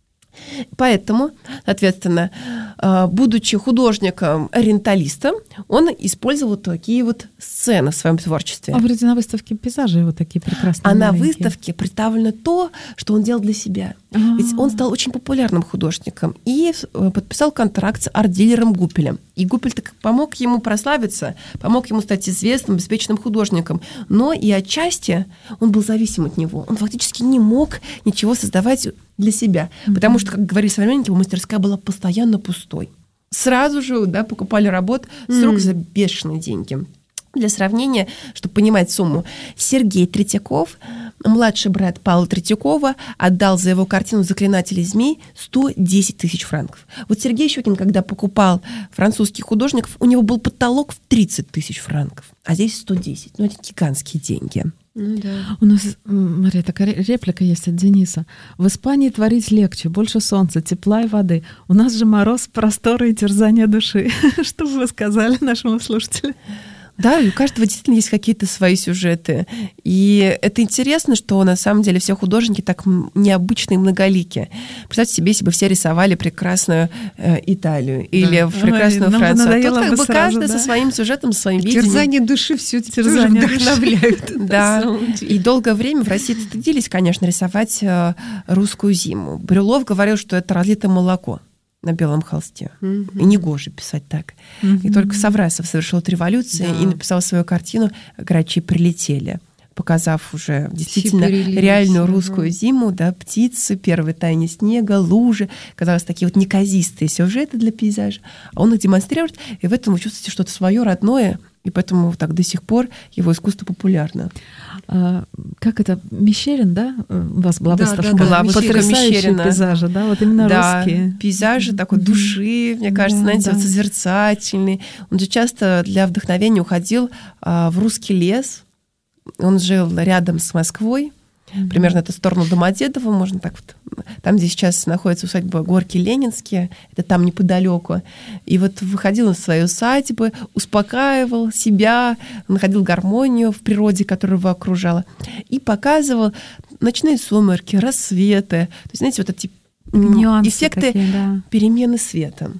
Поэтому, соответственно, будучи художником-ориенталистом, он использовал такие вот сцены в своем творчестве. А вроде на выставке пейзажи вот такие прекрасные. А на выставке представлено то, что он делал для себя. Ведь он стал очень популярным художником и подписал контракт с арт-дилером Гуппелем. И Гуппель так помог ему прославиться, помог ему стать известным, обеспеченным художником. Но и отчасти он был зависим от него. Он фактически не мог ничего создавать для себя. Потому что, как говорили современники, его мастерская была постоянно пустой. Сразу же покупали работ с рук за бешеные деньги. Для сравнения, чтобы понимать сумму, Сергей Третьяков, младший брат Павла Третьякова, отдал за его картину «Заклинатели змей» 110 тысяч франков. Вот Сергей Щукин, когда покупал французских художников, у него был потолок в 30 тысяч франков, а здесь 110. Это гигантские деньги. Да. У нас, Мария, такая реплика есть от Дениса. В Испании творить легче, больше солнца, тепла и воды. У нас же мороз, просторы и терзания души. Что бы вы сказали нашему слушателю? Да, и у каждого действительно есть какие-то свои сюжеты. И это интересно, что на самом деле все художники так необычные и многоликие. Представьте себе, если бы все рисовали прекрасную Италию или прекрасную Францию. А тут каждый со своим сюжетом, со своим видением. Терзание души все-таки тоже вдохновляют. Да. И долгое время в России стыдились, конечно, рисовать русскую зиму. Брюлов говорил, что это разлитое молоко на белом холсте. И негоже писать так. И только Саврасов совершил революцию и написал свою картину «Грачи прилетели», показав уже действительно реальную русскую зиму, да, птицы, первое таяние снега, лужи, казалось, такие вот неказистые сюжеты для пейзажа. А он их демонстрирует, и в этом вы чувствуете что-то свое родное, И поэтому так до сих пор его искусство популярно. Как это, Мещерин, да? У вас была выставка? Была выставка Потрясающие Мещерина. пейзажи, да? Вот именно русские. Пейзажи такой души, мне кажется, знаете, вот созерцательный. Он же часто для вдохновения уходил в русский лес. Он жил рядом с Москвой. Примерно это в сторону Домодедово, можно так вот. Там, где сейчас находится усадьба Горки-Ленинские, это там неподалеку. И вот выходил из своей усадьбы, успокаивал себя, находил гармонию в природе, которая его окружала, и показывал ночные сумерки, рассветы. То есть, знаете, вот эти эффекты такие, перемены света.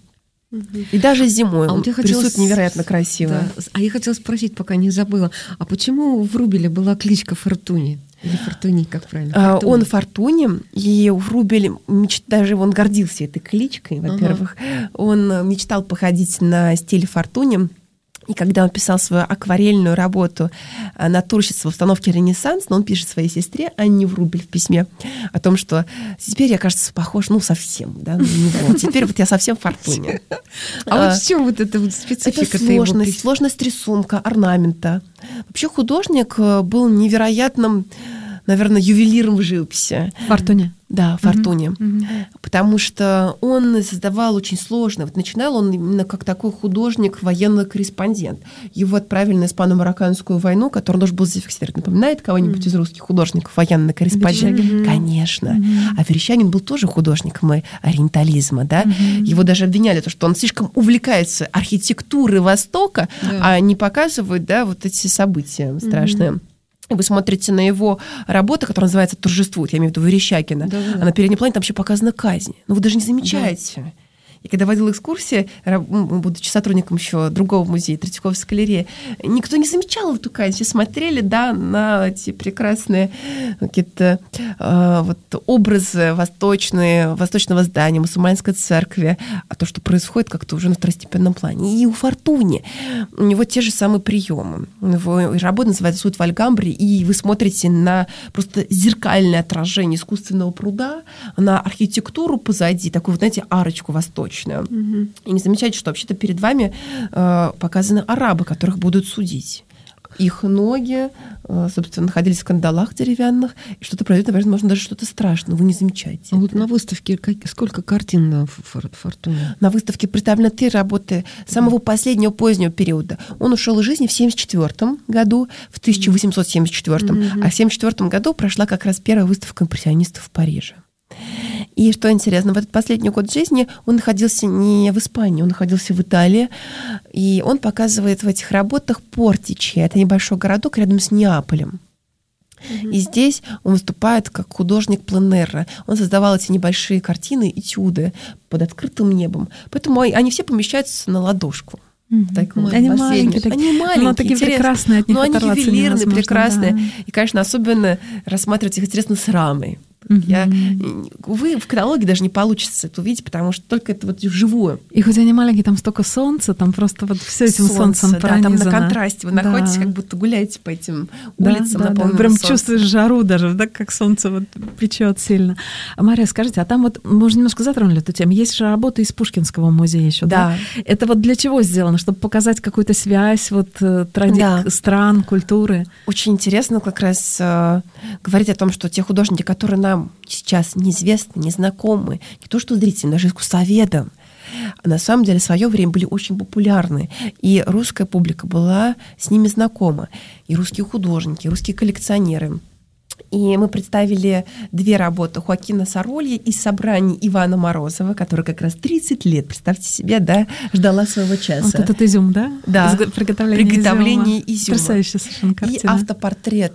И даже зимой он рисует невероятно красиво. Да. А я хотела спросить, пока не забыла, а почему в Врубеле была кличка Фортуни? Или Фортуни, как правильно? Фортуни. Он Фортуни, и в Врубеле даже он гордился этой кличкой, во-первых. Он мечтал походить на стиль Фортуни. И когда он писал свою акварельную работу «Натурщица в установке «Ренессанс», он пишет своей сестре Анне Врубель в письме о том, что теперь я, кажется, похож, совсем, да, на него. Теперь вот я совсем Фортуни. А вот в чем вот эта вот специфика? Это сложность рисунка, орнамента. Вообще художник был невероятным, наверное, ювелиром в живописи. Фортуни. Да, Фортуни. Потому что он создавал очень сложно. Вот начинал он именно как такой художник, военный корреспондент. Его отправили на Испано-Марокканскую войну, которую он должен был зафиксировать. Напоминает кого-нибудь из русских художников военный корреспондент? Конечно. А Верещагин был тоже художником ориентализма. Да? Его даже обвиняли, что он слишком увлекается архитектурой Востока, а не показывает, да, вот эти события страшные. Вы смотрите на его работу, которая называется «Торжествует», я имею в виду Верещагина, а на переднем плане там вообще показана казнь. Но вы даже не замечаете. И когда водила экскурсии, будучи сотрудником еще другого музея, Третьяковской галереи, никто не замечал эту казнь. Все смотрели, да, на эти прекрасные какие-то вот образы восточного здания, мусульманской церкви, а то, что происходит как-то уже на второстепенном плане. И у Фортуни у него те же самые приемы. Его работа называется «Суд в Альгамбре», и вы смотрите на просто зеркальное отражение искусственного пруда, на архитектуру позади, такую, вот, знаете, арочку восточную. И не замечайте, что вообще-то перед вами показаны арабы, которых будут судить. Их ноги, собственно, находились в кандалах деревянных, и что-то произойдет, наверное, можно даже что-то страшное, вы не замечаете. А вот на выставке сколько картин на Фортуне? На выставке представлены 3 работы самого последнего позднего периода. Он ушел из жизни в 1974 году, в 1874, а в 1974 году прошла как раз первая выставка импрессионистов в Париже. И что интересно, в этот последний год жизни он находился не в Испании, он находился в Италии, и он показывает в этих работах Портичи. Это небольшой городок рядом с Неаполем. И здесь он выступает как художник пленэра. Он создавал эти небольшие картины, этюды под открытым небом. Поэтому они все помещаются на ладошку. Они маленькие, но такие прекрасные, от них оторваться невозможно. Они ювелирные, прекрасные. Да. И, конечно, особенно рассматривать их интересно с рамой. Вы в каталоге даже не получится это увидеть, потому что только это вот вживую. И хоть они маленькие, там столько солнца, там просто вот все этим солнцем пронизано. Да, там на контрасте вы находитесь, как будто гуляете по этим улицам, наполненным прям солнцем. Чувствуешь жару даже, да, как солнце вот печет сильно. Мария, скажите, а там вот, мы уже немножко затронули эту тему, есть же работа из Пушкинского музея еще, да? Это вот для чего сделано? Чтобы показать какую-то связь вот стран, культуры? Очень интересно как раз говорить о том, что те художники, которые нам сейчас неизвестны, незнакомы, не то что зрителям, даже искусствоведам, на самом деле в свое время были очень популярны. И русская публика была с ними знакома. И русские художники, и русские коллекционеры. И мы представили 2 работы Хоакина Соролья из собраний Ивана Морозова, который как раз 30 лет, представьте себе, да, ждала своего часа. Вот этот изюм, да? Да. Приготовление изюма. Потрясающая совершенно картина. И автопортрет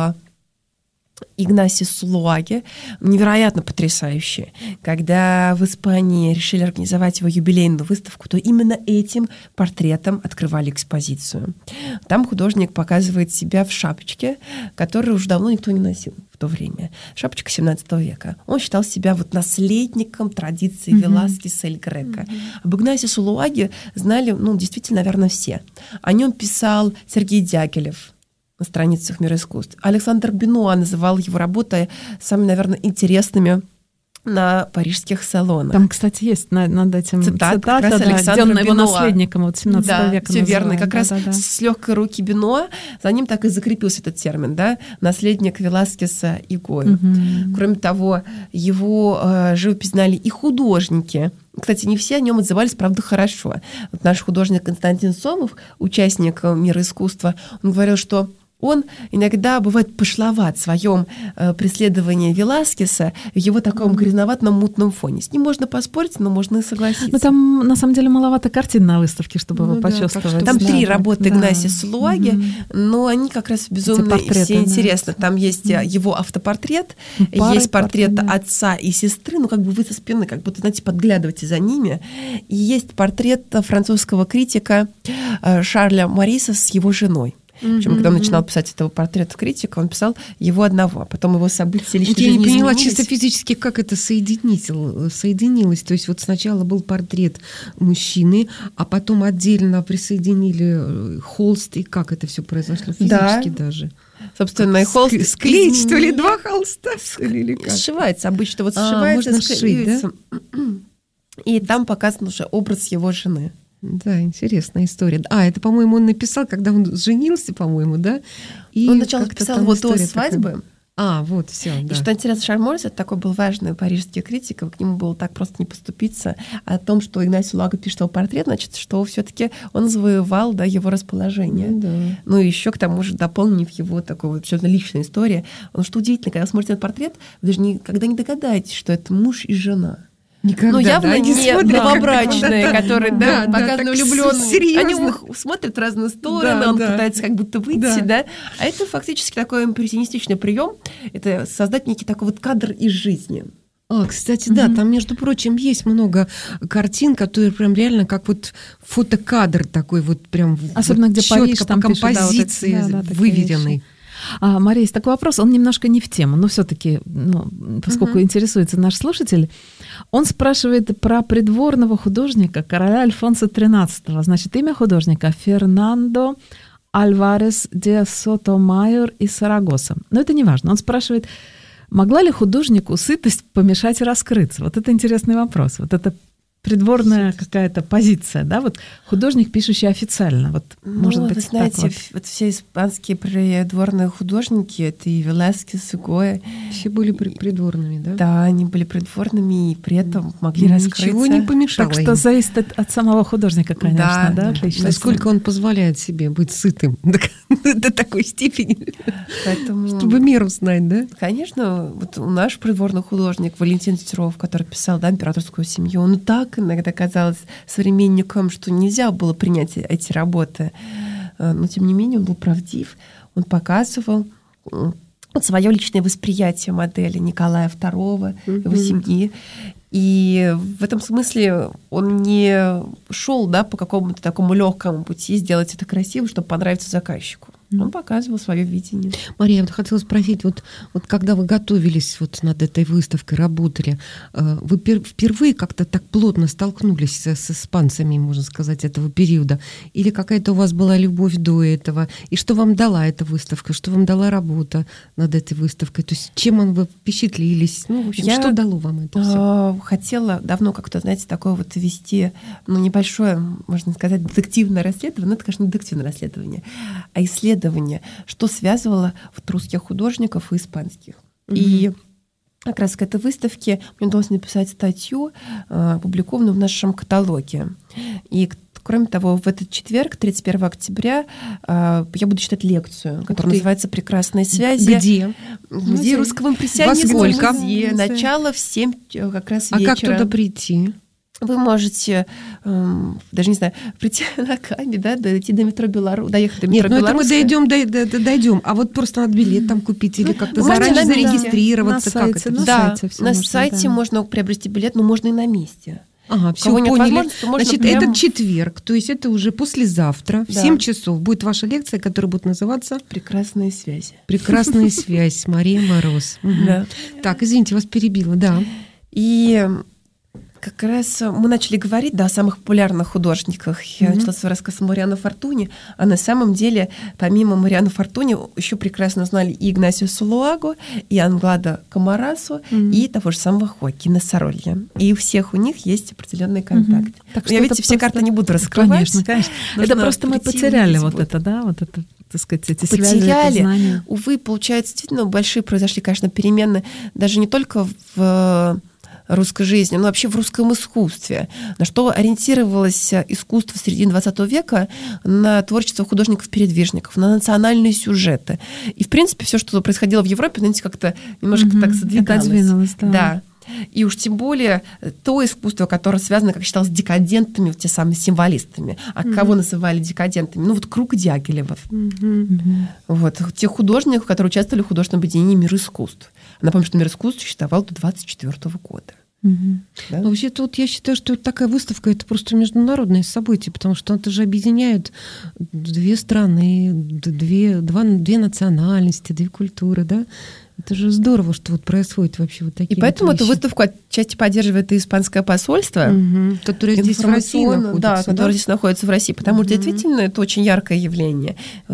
Игнасия Сулуаги, невероятно потрясающий. Когда в Испании решили организовать его юбилейную выставку, то именно этим портретом открывали экспозицию. Там художник показывает себя в шапочке, которую уже давно никто не носил в то время. Шапочка 17 века. Он считал себя вот наследником традиции Веласкеса и Эль Греко. Об Игнасии Сулуаги знали, действительно, наверное, все. О нем писал Сергей Дягилев на страницах «Мира искусств». Александр Бенуа называл его работы самыми, наверное, интересными на парижских салонах. Там, кстати, есть над этим цитата, где он его наследником вот 17 века все верно. И как раз да. с легкой руки Бенуа за ним так и закрепился этот термин, да, наследник Веласкеса и Гою. Кроме того, его живопись знали и художники. Кстати, не все о нем отзывались, правда, хорошо. Вот наш художник Константин Сомов, участник «Мира искусства», он говорил, что он иногда бывает пошловат в своем преследовании Веласкеса в его таком грязноватом мутном фоне. С ним можно поспорить, но можно и согласиться. Но там, на самом деле, маловато картин на выставке, чтобы его почувствовать. Там 3 работы Игнасия Сулуаги, но они как раз безумно все интересны. Там есть его автопортрет, есть портрет отца и сестры, ну как бы вы со спины, как будто, знаете, подглядываете за ними. И есть портрет французского критика Шарля Мориса с его женой. Причем, когда он начинал писать этого портрета критика, он писал его одного, а потом его события личной жизни Я не поняла изменились. чисто физически, как это соединилось. То есть вот сначала был портрет мужчины, а потом отдельно присоединили холст, и как это все произошло физически даже? Собственно, и холст склеить, что ли, 2 холста? Или как? Сшивается обычно. Вот сшивается, можно сшить, да? И там показан уже образ его жены. Да, интересная история. Это, по-моему, он написал, когда он женился, по-моему, да? И он сначала писал вот до свадьбы. Вот, все, да. И что интересно, Шарль Морис — это такой был важный парижский критик, к нему было так просто не поступиться. О том, что Игнасий Луага пишет его портрет, значит, что все-таки он завоевал, да, его расположение. Да. Ну и еще к тому же дополнив его такой вот абсолютно личная история. Он, что удивительно, когда вы смотрите этот портрет, вы даже никогда не догадаетесь, что это муж и жена. Никогда, но явно не новобрачные, которые показаны влюбленные. Они смотрят в разные стороны, он пытается как будто выйти, да. А это фактически такой импрессионистичный прием. Это создать некий такой вот кадр из жизни. Кстати, да, там, между прочим, есть много картин, которые прям реально как вот фотокадр такой вот прям особенно где Париж, там по композиции выверенный. Мария, есть такой вопрос, он немножко не в тему, но все-таки, поскольку интересуется наш слушатель, он спрашивает про придворного художника короля Альфонса XIII. Значит, имя художника Фернандо Альварес де Сотомайор из Сарагоса. Но это не важно. Он спрашивает, могла ли художнику сытость помешать раскрыться? Вот это интересный вопрос. Вот это придворная какая-то позиция, да, вот художник, пишущий официально, вот, может быть, вы знаете, так вот все испанские придворные художники, это и Веласкес, и Гойя. Все были придворными, да? Да, они были придворными и при этом могли раскрыться. Ничего не помешало. Так что зависит от самого художника, конечно, да? Насколько он позволяет себе быть сытым до такой степени, поэтому, чтобы меру знать, да? Конечно, вот наш придворный художник Валентин Тетеров, который писал, да, императорскую семью, он так иногда казалось современникам, что нельзя было принять эти работы. Но, тем не менее, он был правдив. Он показывал свое личное восприятие модели Николая II, его семьи. И в этом смысле он не шел, да, по какому-то такому легкому пути сделать это красиво, чтобы понравиться заказчику. Он показывал свое видение. Мария, я хотела спросить, вот когда вы готовились вот над этой выставкой, работали, вы впервые как-то так плотно столкнулись с испанцами, можно сказать, этого периода? Или какая-то у вас была любовь до этого? И что вам дала эта выставка? Что вам дала работа над этой выставкой? То есть чем вы впечатлились? Ну, в общем, что дало вам это все? Хотела давно как-то, знаете, такое вот вести, небольшое, можно сказать, детективное расследование. Ну, это, конечно, не детективное расследование, а исследование, что связывало вот русских художников и испанских. И как раз к этой выставке мне удалось написать статью, опубликованную в нашем каталоге. И кроме того, в этот четверг, 31 октября, я буду читать лекцию, которая называется «Прекрасные связи». Где? В Музее русского импрессионизма. Во сколько? Начало в 7 как раз вечера. А как туда прийти? Вы можете, даже не знаю, прийти на Каме, да, дойти до метро Беларусь, доехать до метро Беларусь. Нет, мы дойдем, а вот просто надо билет там купить или как-то заранее зарегистрироваться. На сайте, на сайте можно приобрести билет, но можно и на месте. Ага, все, поняли. Значит, этот четверг, то есть это уже послезавтра, в 7 часов будет ваша лекция, которая будет называться «Прекрасные связи». «Прекрасная связь» Мария Мороз. Так, извините, вас перебила, да. И как раз мы начали говорить, да, о самых популярных художниках. Я начала свой рассказ с Мариано Фортуни, а на самом деле, помимо Мариано Фортуни, еще прекрасно знали и Игнасио Сулуагу, и Англада Камарасу, и того же самого Хоакина Саролья. И у всех у них есть определенный контакт. Я ведь все карты не буду раскрывать. Конечно. Это просто мы потеряли вот это, да, вот это, так сказать, эти связи, потеряли. знания. Увы, получается, действительно большие произошли, конечно, перемены даже не только в русской жизни, но вообще в русском искусстве. На что ориентировалось искусство в середине 20 века? На творчество художников-передвижников, на национальные сюжеты. И, в принципе, все, что происходило в Европе, знаете, как-то немножко так задвигалось. Отодвинулось, да. И уж тем более то искусство, которое связано, как считалось, с декадентами, вот те самые символистами. А кого называли декадентами? Ну, вот круг Дягилевов. Вот, тех художников, которые участвовали в художественном объединении «Мир искусств». Напомню, что «Мир искусств» существовал до 1924 года. Да? Ну, вообще, тут я считаю, что такая выставка — это просто международное событие, потому что это же объединяет две страны, две национальности, две культуры, да? Это же здорово, что вот происходит вообще вот такие. И поэтому вот эту выставку отчасти поддерживает и испанское посольство, которое здесь в России находится. Да, которое здесь находится в России, потому что действительно это очень яркое явление.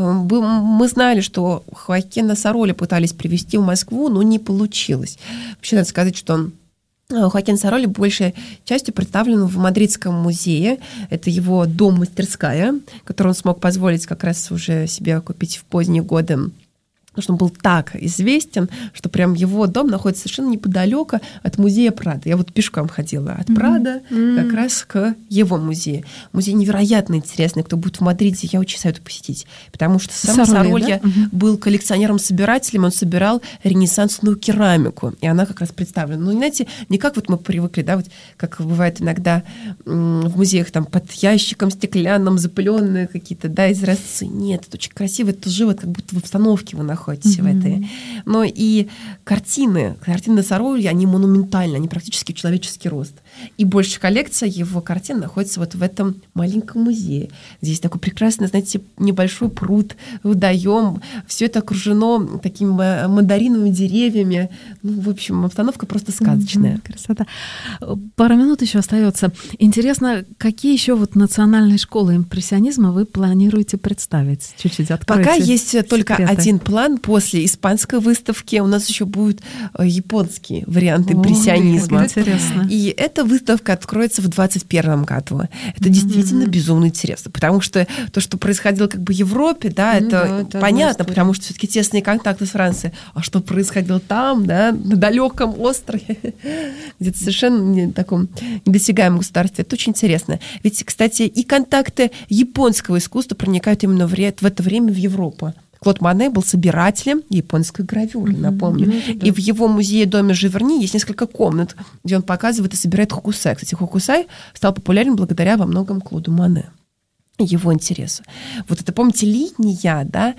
Мы знали, что Хоакина Саролья пытались привезти в Москву, но не получилось. Вообще, надо сказать, что Хоакин Саролья большей частью представлен в Мадридском музее. Это его дом-мастерская, который он смог позволить как раз уже себе купить в поздние годы. Потому что он был так известен, что прям его дом находится совершенно неподалеку от музея Прадо. Я вот пешком ходила от Прадо как раз к его музею. Музей невероятно интересный. Кто будет в Мадриде, я очень советую посетить. Потому что сам Саролья был коллекционером-собирателем, он собирал ренессансную керамику. И она как раз представлена. Ну, знаете, не как вот мы привыкли, да, вот как бывает иногда в музеях там под ящиком стеклянным запыленные какие-то, да, изразцы. Нет, это очень красиво, это живо, как будто в обстановке вы находитесь. В этой. Но и картины Саролья, они монументальны, они практически в человеческий рост. И большая коллекция его картин находится вот в этом маленьком музее. Здесь такой прекрасный, знаете, небольшой пруд, водоем. Все это окружено такими мандариновыми деревьями. Ну, в общем, обстановка просто сказочная. Красота. Пара минут еще остается. Интересно, какие еще вот национальные школы импрессионизма вы планируете представить? Чуть-чуть откройте. Пока есть только один план. После испанской выставки у нас еще будет японский вариант импрессионизма. Интересно. И эта выставка откроется в 2021 году. Это действительно безумно интересно, потому что то, что происходило как бы в Европе, да, это понятно, потому что все-таки тесные контакты с Францией. А что происходило там, да, на далеком острове, где-то совершенно таком недосягаемом государстве, это очень интересно. Ведь, кстати, и контакты японского искусства проникают именно в это время в Европу. Клод Моне был собирателем японской гравюры, напомню. И в его музее-доме Живерни есть несколько комнат, где он показывает и собирает хокусай. Кстати, хокусай стал популярен благодаря во многом Клоду Моне, его интересу. Вот это, помните, линия, да,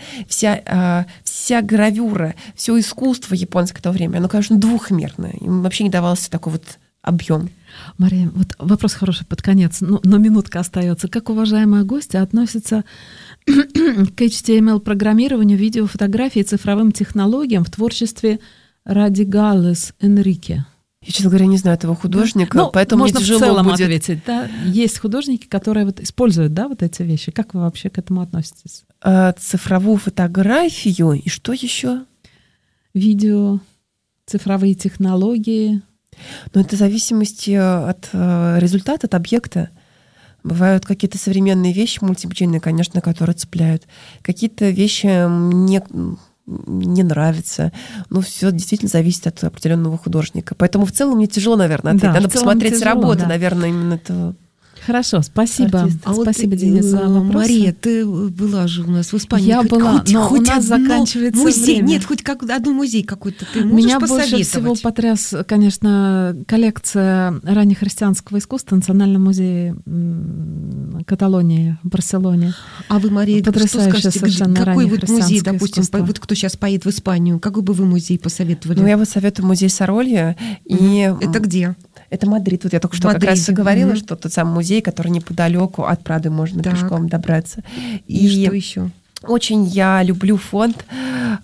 вся гравюра, все искусство японское в то время, оно, конечно, двухмерное. Им вообще не давался такой вот объем. Мария, вот вопрос хороший под конец, но минутка остается. Как уважаемая гостья относится к HTML-программированию, видео, фотографии и цифровым технологиям в творчестве Радигалес Энрике? Я, честно говоря, не знаю этого художника, поэтому можно мне тяжело в целом будет ответить. Да? Есть художники, которые вот используют, да, вот эти вещи. Как вы вообще к этому относитесь? Цифровую фотографию и что еще? Видео, цифровые технологии. Но это в зависимости от результата, от объекта. Бывают какие-то современные вещи, мультимедийные, конечно, которые цепляют. Какие-то вещи мне не нравятся. Но все действительно зависит от определенного художника. Поэтому в целом мне тяжело, наверное, ответить. Надо посмотреть работы, наверное, именно этого. Хорошо, спасибо. Спасибо, Денис, за вопрос. Мария, ты была же у нас в Испании. Я была, но у нас заканчивается музей. время. Нет, хоть одну музей какой-то ты можешь Меня посоветовать? больше всего потряс, конечно, коллекция раннехристианского искусства в Национальном музее Каталонии в Барселоне. А вы, Мария, потрясающая совершенно какой вот музей, допустим, искусство. вот кто сейчас поедет в Испанию, какой бы вы музей посоветовали? Ну, я вот советую музей Саролья. И это где? Это Мадрид. Вот я только что как раз и говорила, что тот самый музей, который неподалеку от Прадо можно пешком добраться. И что еще? Очень я люблю фонд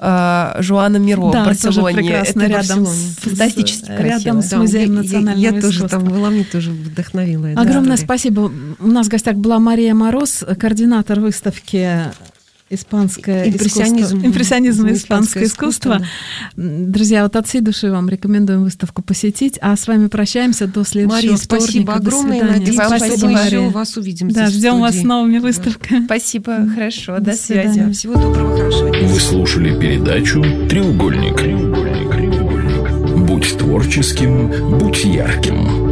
Жуана Миро в Барселоне. Прекрасно, это рядом фантастически красиво. Рядом с музеем национального искусства. Я тоже там была, мне тоже вдохновила. Огромное спасибо. У нас в гостях была Мария Мороз, координатор выставки «Импрессионизм и испанское искусство». Да. Друзья, вот от всей души вам рекомендуем выставку посетить. А с вами прощаемся до следующего Мария, вторника. Спасибо огромное. Надеюсь, что мы еще вас увидим. Да, ждем вас с новыми выставками. Спасибо, хорошо, до связи. Всего доброго, хорошего дня. Вы слушали передачу «Треугольник». Будь творческим, будь ярким.